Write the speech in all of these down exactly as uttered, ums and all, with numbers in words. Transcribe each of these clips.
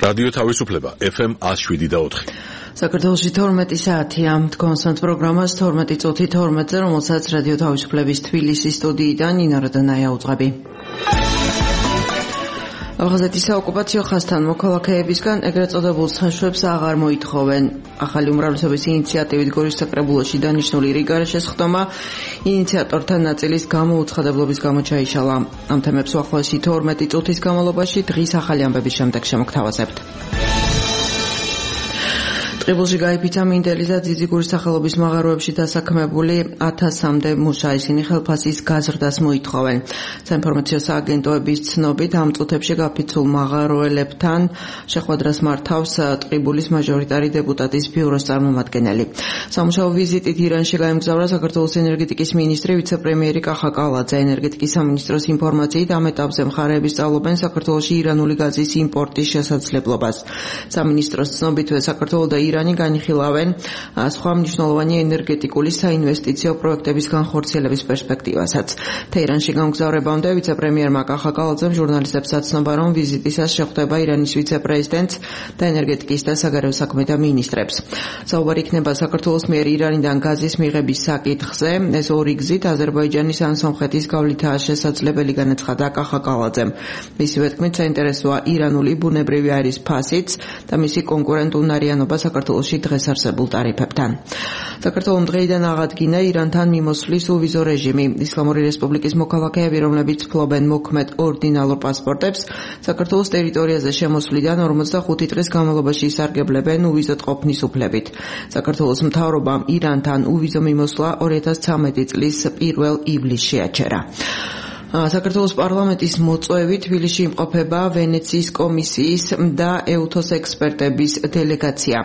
რადიო თავისუფლება ეფ ემ one oh seven და four. საქართველოში თორმეტი საათია კონსტანტ პროგრამას თორმეტი წუთი თორმეტზე, რომელსაც რადიო თავისუფლების თბილისის სტუდიიდან ნინო როდანაია უძღვები. Აფხაზეთის საოკუპაციო ხაზთან მოქალაქეებისგან ეგრეთ წოდებულ საშვებს აღარ მოითხოვენ. ახალი უმრავლესობის ინიციატივით გორის საკრებულოში დანიშნული რიგარეშეს ხდომა ინიციატორთა ნაწილის გამოუცხადებლობის გამო ჩაიშალა. ამ თემებს უახლოესი თორმეტი წუთის განმავლობაში დღის ახალი ამბების შემდეგ შემოგთავაზებთ. ტყიბულში გაიფიცა მინდელი და ძიძიგურის სახელობის მაღაროებში დასაქმებული ათასამდე მუშა, ისინი ხელფასის გაზრდას მოითხოვენ. საინფორმაციო სააგენტოების ცნობით ამ წუთებში გაფიცულ მაღაროელებთან შეხვედრას მართავს ტყიბულის მაჟორიტარი დეპუტატის ბიუროს წარმომადგენელი. სამუშაო ვიზიტით ირანში გაემგზავრა საქართველოს ენერგეტიკის მინისტრი ვიცე-პრემიერი კახა კალაძე. ენერგეტიკის სამინისტროს ინფორმაციით ამ ეტაპზე მხარეები სწავლობენ საქართველოში ირანული გაზის იმპორტის შესაძლებლობას. სამინისტროს ცნობითვე საქართველოს და ირანი განიხილავენ სხვა მნიშვნელოვანი ენერგეტიკული საინვესტიციო პროექტების განხორციელების პერსპექტივასაც. თეირანში გამგზავრებამდე ვიცე-პრემიერმა კახა კალაძემ ჟურნალისტებს აცნობა, რომ ვიზიტისას შეხვდება ირანის ვიცე-პრეზიდენტს და ენერგეტიკის და საგარეო საქმეთა მინისტრებს. საუბარი იქნება საქართველოს მიერ ირანიდან გაზის მიღების საკითხზე. ეს ორი გზით აზერბაიჯანის ან სომხეთის გავლითაა შესაძლებელი, განაცხადა კახა კალაძემ. მისივე თქმით, საინტერესოა ირანული ბუნებრივი აირის ფასიც და მისი კონკურენტუნარიანობა საქართველოში დღეს არსებულ ტარიფებთან. საქართველოს დღეიდან აღადგინა ირანთან მიმოსვლის უვიზო რეჟიმი. ისლამური რესპუბლიკის მოქალაქეები, რომლებიც ფლობენ მოქმედ ორდინალურ პასპორტებს, საქართველოს ტერიტორიაზე შემოსვლიდან ორმოცდახუთი დღის განმავლობაში ისარგებლებენ უვიზოდ ყოფნის უფლებით. საქართველოს მთავრობამ ირანთან უვიზო მიმოსვლა ორი ათას ცხრამეტი წლის პირველ ივლისში აჩერა. საქართველოს პარლამენტის მოწვევით თბილისში იმყოფება ვენეციის კომისიის და ეუთოს ექსპერტების დელეგაცია.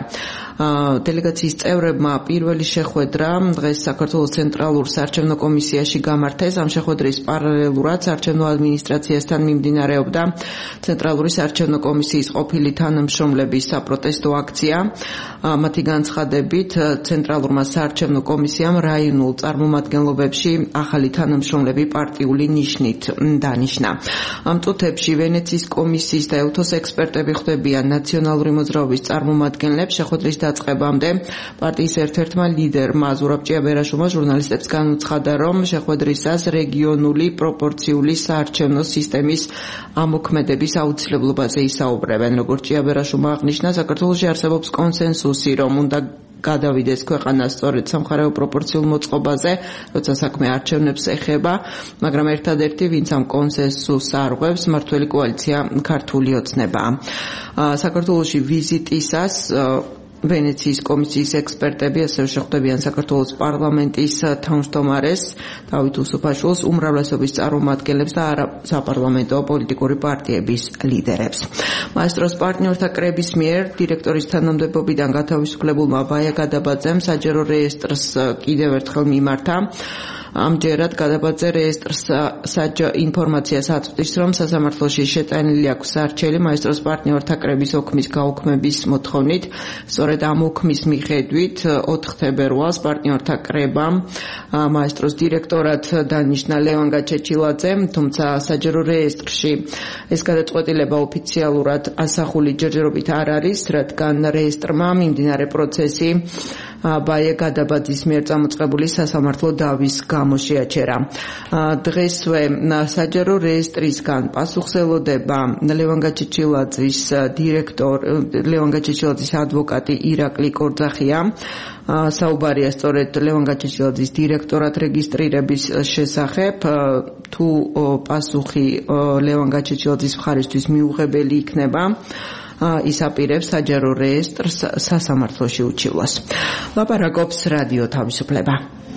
დელეგაციის წევრებმა პირველი შეხვედრა დღეს საქართველოს ცენტრალურ საარჩევნო კომისიაში გამართეს. ამ შეხვედრის პარალელურად საარჩევნო ადმინისტრაციასთან მიმდინარეობდა ცენტრალური საარჩევნო კომისიის ყოფილი თანამშრომლების საპროტესტო აქცია. მათი განცხადებით, ცენტრალურმა საარჩევნო კომისიამ რაიონულ წარმომადგენლობებში ახალი თანამშრომლები პარტიული ნიშნით დანიშნა. ამ წუთებში ვენეციის კომისიის და ეუთოს ექსპერტები ხვდებიან ნაციონალური მოძრაობის წარმომადგენლებს. შეხვედრის დაწყებამდე პარტიის ერთ-ერთმა ლიდერმა ზურაბ ჭიაბერაშვილმა ჟურნალისტებს განუცხადა, რომ შეხვედრისას რეგიონული პროპორციული საარჩევნო სისტემის ამოქმედების აუცილებლობაზე ისაუბრებენ. როგორც ჭიაბერაშვილმა აღნიშნა, საქართველოში არსებობს კონსენსუსი, რომ უნდა გადავიდეს ქვეყანა სწორედ სამხარეო პროპორციულ მოწყობაზე, როცა საქმე არჩევნებს ეხება, მაგრამ ერთადერთი, ვინც ამ კონსენსუსს არღვევს, მმართველი კოალიცია ქართული ოცნებაა. საქართველოში ვიზიტისას ვენეციის კომისიის ექსპერტები ასევე შეხვდებიან საქართველოს პარლამენტის თავმჯდომარეს დავით უსუფაშვილს, უმრავლესობის წარმომადგენლებს და არასაპარლამენტო პოლიტიკური პარტიების ლიდერებს. მაესტროს პარტნიორთა კრების მიერ დირექტორის თანამდებობიდან გათავისუფლებულმა ვაია გადაბაძემ საჯარო რეესტრს კიდევ ერთხელ მიმართა. ამჯერად გადაბაძე რეესტრს ინფორმაციას აწვდის, რომ სასამართლოში შეტანილი აქვს სარჩელი მაესტროს პარტნიორთა კრების ოქმის გაუქმების მოთხოვნით. სწორედ ამ ოქმის მიხედვით ოთხ თებერვალს პარტნიორთა კრებამ მაესტროს დირექტორად დანიშნა ლევან გაჩეჩილაძე, თუმცა საჯარო რეესტრში ეს გადაწყვეტილება ოფიციალურად ასახული ჯერჯერობით არ არის, რადგან რეესტრმა მიმდინარე პროცესი ვაია გადაბაძის მიერ წამოწყებული სასამართლო დავის გამო შეაჩერა. დღესვე საჯარო რეესტრისგან პასუხს ელოდება ლევან გაჩეჩილაძის დირექტორ ლევან გაჩეჩილაძის ადვოკატი ირაკლი კორძახია. საუბარია სწორედ ლევან გაჩეჩილაძის დირექტორად რეგისტრირების შესახებ. თუ პასუხი ლევან გაჩეჩილაძის მხარისთვის მიუღებელი იქნება, ის აპირებს საჯარო რეესტრს სასამართლოში უჩივლას. ლაპარაკობს რადიო თავისუფლება.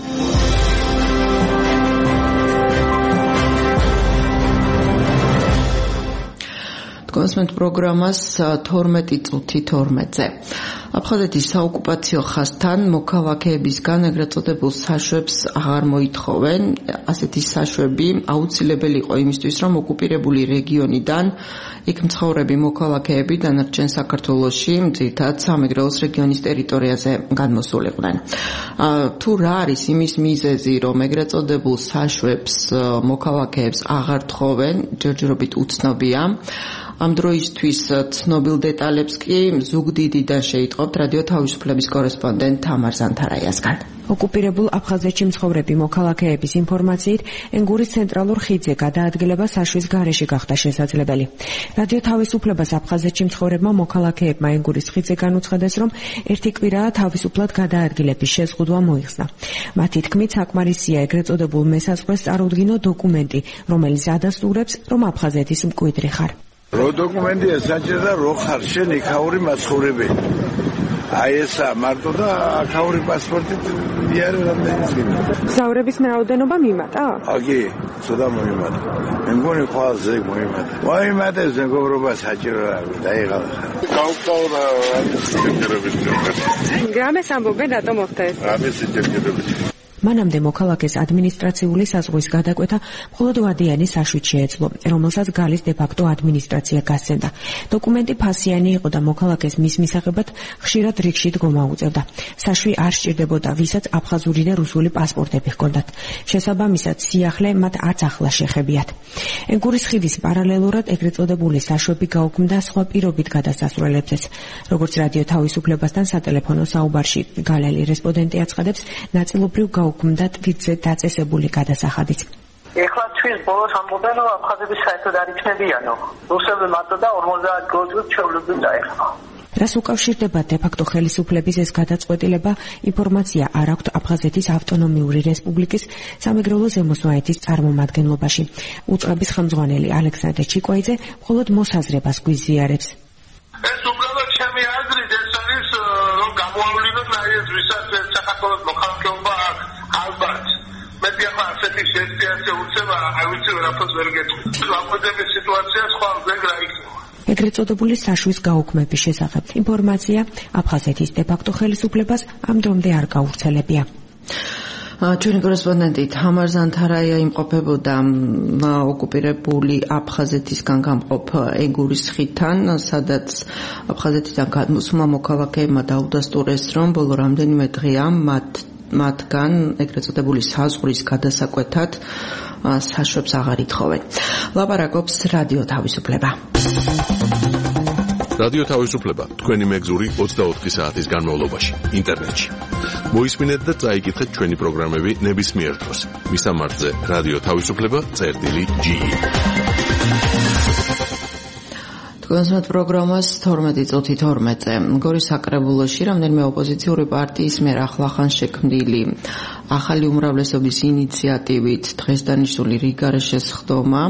კონსმენტ პროგრამას თორმეტი წუთი თორმეტზე. აფხაზეთის საოკუპაციო ხაზთან მოქალაქეებისგან ეგრეთ წოდებულ საშვებს აღარ მოითხოვენ. ასეთი საშვები აუცილებელი იყო იმისთვის, რომ ოკუპირებული რეგიონიდან იქ მცხოვრები მოქალაქეები დანარჩენ საქართველოში, ძირითადად სამეგრელოს რეგიონის ტერიტორიაზე გადმოსულიყვნენ. თუ რა არის იმის მიზეზი, რომ ეგრეთ წოდებულ საშვებს მოქალაქეებს აღარ თხოვენ, ჯერჯერობით უცნობია. ამ დროისთვის ცნობილ დეტალებს კი ზუგდიდიდან შეიტყობთ რადიო თავისუფლების კორესპონდენტ თამარ ზანთარაიასგან. ოკუპირებულ აფხაზეთში მცხოვრები მოქალაქეების ინფორმაციით, ენგურის ცენტრალურ ხიდზე გადაადგილება საშვის გარეშე გახდა შესაძლებელი. რადიო თავისუფლებას აფხაზეთში მცხოვრებმა მოქალაქეებმა ენგურის ხიდზე განუცხადეს, რომ ერთი კვირაა თავისუფლად გადაადგილების შეზღუდვა მოიხსნა. მათი თქმით, საკმარისია ეგრეთ წოდებულ მესაზღვრეს წარუდგინო დოკუმენტი, რომელიც ადასტურებს, რომ აფხაზეთის მკვიდრი ხარ. რო დოკუმენტია საჭიროა, რო ხარ შენ იქაური მაცხოვრებელი. აი ესა მარტო და აქაური პასპორტით მიარე რამდენი წინა. გზავრების რაოდენობა მიმატა? აგი, ცოტა მოიმატა. მე მგონი ყველაზე მოიმატა. მოიმატა ზეგობრობა საჭიროა, დაიღალა. გავყავდა ამის გრამეს ამბობენ რატომ მოხდა ეს? ამის სიჭიროებით. მანამდე მოქალაქეს ადმინისტრაციული საზღვრის გადაკვეთა მხოლოდ ვადიანი საშვით შეეძლო, რომელსაც გალის დე-ფაქტო ადმინისტრაცია გასცემდა. დოკუმენტი ფასიანი იყო და მოქალაქეს მის მისაღებად ხშირად რიგში დგომა უწევდა. საშვი არ სჭირდებოდა, ვისაც აფხაზური და რუსული პასპორტები ჰქონდათ. შესაბამისად, სიახლე მათ არც ახლა შეხებიათ. ენგურის ხიდის პარალელურად ეგრეთ წოდებული საშვები გაუქმდა სხვა პირობით გადასასვლელებზეც. როგორც რადიო თავისუფლებასთან სატელეფონო საუბარში გალელი რესპონდენტი აცხადებს, ნაწილობრივ გაუქმდა თვითზე დაწესებული გადასახადიც. ეხლა თვის ბოლოს ამბობენ, რომ აფხაზები საერთოდ არ იქნებიანო. რუსები მარტო და ორმოცდაათ გროჯს ჩვეულებრივ დაეხმო. რას უკავშირდება დე-ფაქტო ხელისუფლების ეს გადაწყვეტილება, ინფორმაცია არ აქვთ აფხაზეთის ავტონომიური რესპუბლიკის სამეგრელო ზემოსვანეთის წარმომადგენლობაში. უწყების ხელმძღვანელი ალექსანდრე ჩიკვაიძე მხოლოდ მოსაზრებას გვიზიარებს. ეს უბრალოდ ჩემი აზრით ეს არის, რომ გამოავლინოთ რაიეს ვისაც საქართველოს მოქალაქეობა აქვს. ალბათ მეტი ახლა ასეთი სიტუაცია უცება, არ ვიცი რაფერს ვერ გეტყვი. აფხაზების სიტუაცია სხვა ვერ გაიქნება. ეგრეთ წოდებული საშვის გაუქმების შესახებ ინფორმაცია აფხაზეთის დე-ფაქტო ხელისუფლებას ამ დრომდე არ გავრცელებია. ჩვენი კორესპონდენტი თამარ ზანთარაია იმყოფებოდა ოკუპირებული აფხაზეთისგან გამყოფ ენგურის ხიდთან, სადაც აფხაზეთიდან გადმოსულმა მოქალაქეებმა დაუდასტურეს, რომ ბოლო რამდენიმე დღეა მათ მათგან ეგრეთ წოდებული საზღვრის გადასაკვეთად საშვებს აღარ ითხოვენ. ლაპარაკობს რადიო თავისუფლება. რადიო თავისუფლება თქვენი მეგზური ოცდაოთხი საათის განმავლობაში ინტერნეტში. მოისმინეთ და წაიკითხეთ ჩვენი პროგრამები ნებისმიერ დროს. მისამართზე რადიო თავისუფლება წერტილი ჯი. თქვენსმეთ პროგრამას თორმეტი წუთი თორმეტზე. გორის საკრებულოში რამდენიმე ოპოზიციური პარტიის მიერ ახლახან შექმნილი ახალი უმრავლესობის ინიციატივით დღეს დანიშნული რიგგარეშე სხდომა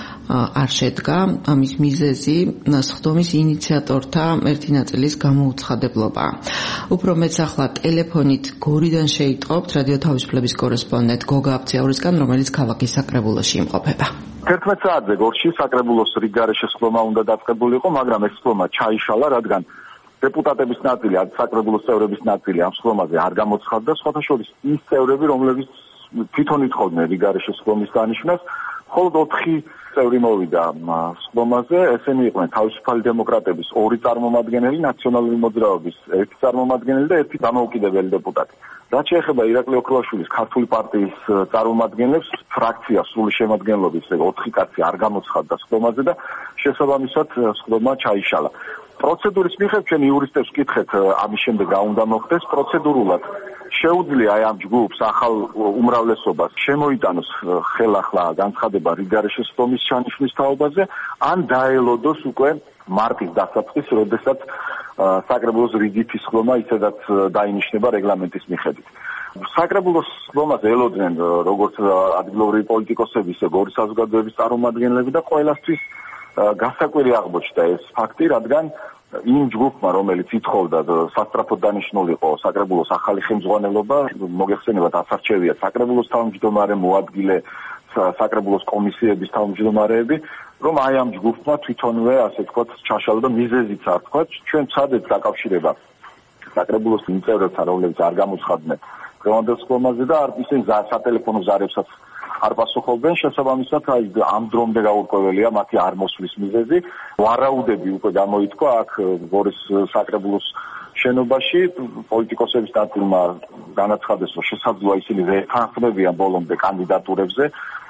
არ შედგა. ამის მიზეზი სხდომის ინიციატორთა ერთი ნაწილის გამოუცხადებლობა. უფრო მეც ახლა ტელეფონით გორიდან შეიტყობთ რადიო თავისუფლების კორესპონდენტ გოგა აფციაურისგან, რომელიც ქალაქის საკრებულოში იმყოფება. თერთმეტ საათზე გორში საკრებულოს რიგგარეშე სხდომა უნდა დაწყებულიყო, მაგრამ ეს სხდომა ჩაიშალა, რადგან დეპუტატების ნაწილი, საკრებულოს წევრების ნაწილი ამ სხდომაზე არ გამოცხადდა, სხვათა შორის ის წევრები, რომლებიც თვითონ ითხოვდნენ რიგგარეშე სხდომის დანიშვნას, მხოლოდ ოთხი წევრი მოვიდა სხდომაზე, ესენი იყვნენ თავისუფალი დემოკრატების ორი წარმომადგენელი, ნაციონალური მოძრაობის ერთი წარმომადგენელი და ერთი დამოუკიდებელი დეპუტატი. რაც შეეხება ირაკლი ოქროაშვილის ქართული პარტიის წარმომადგენლებს, ფრაქცია სრული შემადგენლობის ოთხი კაცი არ გამოცხადდა სხდომაზე და შესაბამისად სხდომა ჩაიშალა. პროცედურის მიხედვით ჩვენ იურისტებს ვკითხეთ ამის შემდეგ რა უნდა მოხდეს. პროცედურულად შეუძლია აი ამ ჯგუფს ახალ უმრავლესობას შემოიტანოს ხელახლა განცხადება რიგგარეშე სხდომის ჩანიშვნის თაობაზე, ან დაელოდოს უკვე მარტის დასაწყის, როდესაც საკრებულოს რიგითი სხდომა ისედაც დაინიშნება რეგლამენტის მიხედვით. საკრებულოს სხდომაზე ელოდნენ როგორც ადგილობრივი პოლიტიკოსები, ისე გორის საზოგადოების წარმომადგენლები და ყველასთვის გასაკვირი აღმოჩნდა ეს ფაქტი, რადგან იმ ჯგუფმა, რომელიც ითხოვდა სასწრაფოდ დანიშნულიყო საკრებულოს ახალი ხელმძღვანელობა, მოგეხსენებათ ასარჩევია საკრებულოს თავმჯდომარე, მოადგილე საკრებულოს კომისიების თავმჯდომარეები, რომ აი ამ ჯგუფმა თვითონვე ასე ვთქვათ ჩაშალა და მიზეზიც არ თქვა. ჩვენ ვცადეთ დაკავშირება საკრებულოს იმ წევრებთან, რომლებიც არ გამოცხადდნენ დღევანდელ სხდომაზე და არ ისინი სატელეფონო ზარებსაც არ პასუხობენ. შესაბამისად აი ამ დრომდე გაურკვეველია მათი არ მოსვლის მიზეზი. ვარაუდები უკვე გამოითქვა აქ გორის საკრებულოს შენობაში, პოლიტიკოსების ნაწილმა განაცხადეს, რომ შესაძლოა ისინი ვერ თანხმდებიან ბოლომდე კანდიდატურებზე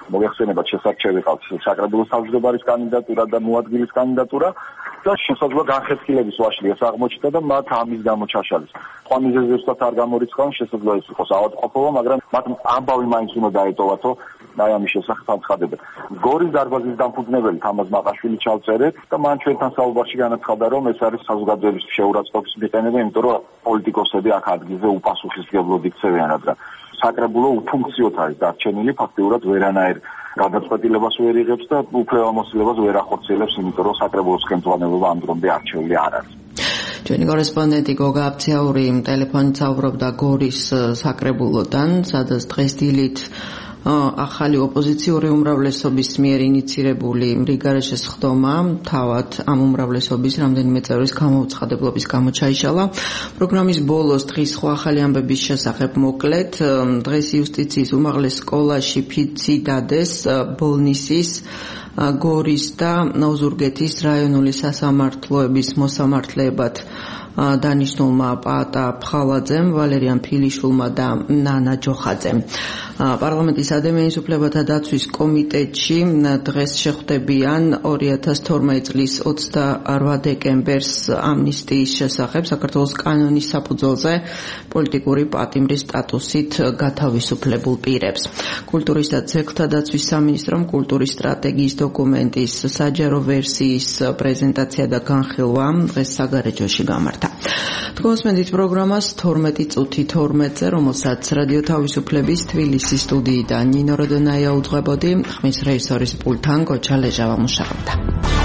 მოიხსენებათ შესარჩევი ყავს საკრებულოს თავმჯდომარის კანდიდატურა და მოადგილის კანდიდატურა და შესაძლოა განხეთქილების ვაშლი ეს აღმოჩნდა და მათ ამის გამო ჩაშალეს. სხვა მიზეზი ზუსტად არ გამორიცხავენ, შესაძლოა ეს იყოს ავადმყოფობა, მაგრამ მათ ამბავი მაინც უნდა დაეტოვათო და ამის შესახებ აცხადებენ. გორის დარბაზის დამფუძნებელი თამაზ მაყაშვილი ჩავწერეთ და მან ჩვენთან საუბარში განაცხადა, რომ ეს არის საზოგადოების შეურაცხყოფის მიყენება, იმიტომ რომ პოლიტიკოსები აქ ადგილზე უპასუხისმგებლოდ იქცევიან, რადგან საკრებულო უფუნქციოდ არის დარჩენილი, ფაქტიურად ვერანაირ გადაწყვეტილებას ვერ იღებს და უფლებამოსილებას ვერ ახორციელებს, იმიტომ რომ საკრებულოს ხელმძღვანელობა ამ დრომდე არჩეული არ არის. ჩვენი კორესპონდენტი გოგა აფციაური ტელეფონით საუბრობდა გორის საკრებულოდან, სადაც დღეს დილით ახალი ოპოზიციური უმრავლესობის მიერ ინიცირებული რიგარეშეს ხდომა თავად ამ უმრავლესობის რამდენიმე წევრის გამოუცხადებლობის გამო ჩაიშალა. პროგრამის ბოლოს დღის სხვა ახალი ამბების შესახებ მოკლედ დღეს იუსტიციის უმაღლეს სკოლაში ფიცი დადეს ბოლნისის გორის და ოზურგეთის რაიონული სასამართლოების მოსამართლეებად დანიშნულმა პაატა ფხალაძემ, ვალერიან ფილიშვილმა და ნანა ჯოხაძემ. პარლამენტის ადამიანის უფლებათა დაცვის კომიტეტში დღეს შეხვდებიან ორი ათას თორმეტი წლის ოცდაორ დეკემბერს ამნისტიის შესახებ საქართველოს კანონის საფუძველზე პოლიტიკური პატიმრის სტატუსით გათავისუფლებულ პირებს. კულტურის და ძეგლთა დაცვის სამინისტრომ კულტურის სტრატეგიის დოკუმენტის საჯარო ვერსიის პრეზენტაცია და განხილვა დღეს საგარეჯოში გამართა. თქვენსმენდით პროგრამას თორმეტი წუთი თორმეტზე, რომელსაც რადიო თავისუფლების თბილისის სტუდიიდან ნინო როდონაია უძღვებოდი, ხმის რეჟისორის პულტთან გოჩა ლეჟავა მუშაობდა.